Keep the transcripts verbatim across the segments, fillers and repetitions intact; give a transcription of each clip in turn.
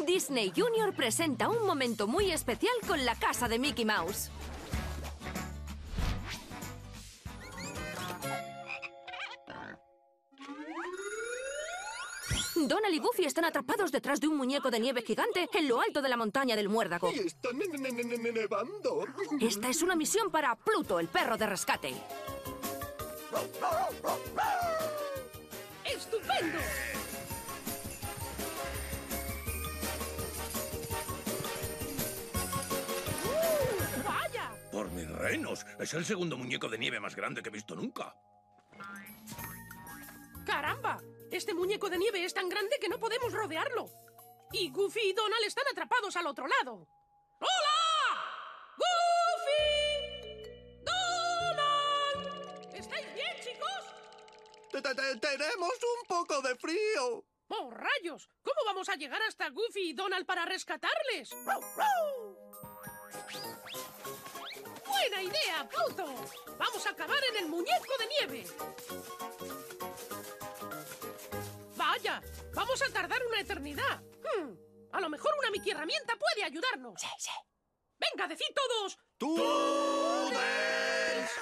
Disney Junior presenta un momento muy especial con la casa de Mickey Mouse. Donald y Goofy están atrapados detrás de un muñeco de nieve gigante en lo alto de la montaña del muérdago. ¡Y está ne ne ne ne nevando! Esta es una misión para Pluto, el perro de rescate. ¡Estupendo! ¡Uh, ¡Vaya! Por mis renos, es el segundo muñeco de nieve más grande que he visto nunca. ¡Caramba! Este muñeco de nieve es tan grande que no podemos rodearlo. Y Goofy y Donald están atrapados al otro lado. ¡Hola! ¡Goofy! ¡Donald! ¿Estáis bien, chicos? Te- te- te- ¡Tenemos un poco de frío! ¡Oh, rayos! ¿Cómo vamos a llegar hasta Goofy y Donald para rescatarles? ¡Buena idea, Pluto! ¡Vamos a acabar en el muñeco de nieve! ¡Vaya! ¡Vamos a tardar una eternidad! Hmm, a lo mejor una Mickey herramienta puede ayudarnos. Sí, sí. ¡Venga, decid todos! ¡Túneles!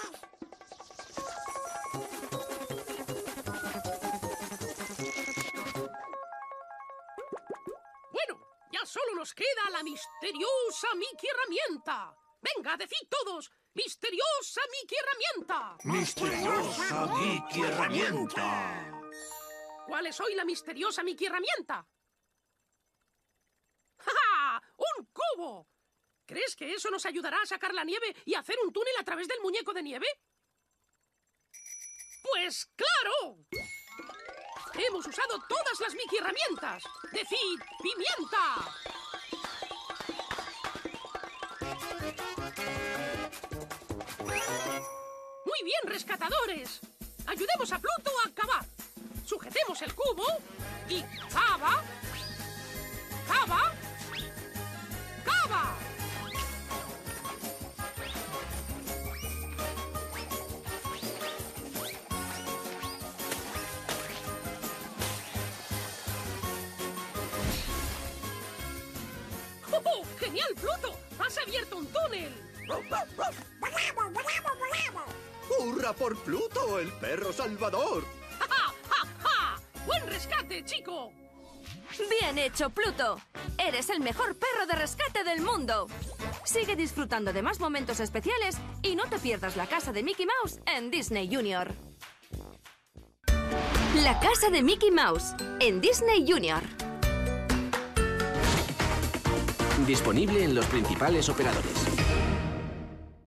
Bueno, ya solo nos queda la misteriosa Mickey herramienta. ¡Venga, decid todos! ¡Misteriosa Mickey herramienta! ¡Misteriosa Mickey herramienta! ¿Cuál es hoy la misteriosa Mickey herramienta? ¡Ja, ja! ¡Un cubo! ¿Crees que eso nos ayudará a sacar la nieve y hacer un túnel a través del muñeco de nieve? ¡Pues claro! Hemos usado todas las Mickey herramientas. ¡Decid pimienta! Muy bien, rescatadores. Ayudemos a Pluto a cavar. Sujetemos el cubo y cava, cava, cava. ¡Oh, oh! ¡Genial, Pluto! ¡Has abierto un túnel! ¡Hurra por Pluto, el perro salvador! ¡Ja, ja, ja, ja! ¡Buen rescate, chico! Bien hecho, Pluto. Eres el mejor perro de rescate del mundo. Sigue disfrutando de más momentos especiales y no te pierdas la casa de Mickey Mouse en Disney Junior. La casa de Mickey Mouse en Disney Junior. Disponible en los principales operadores.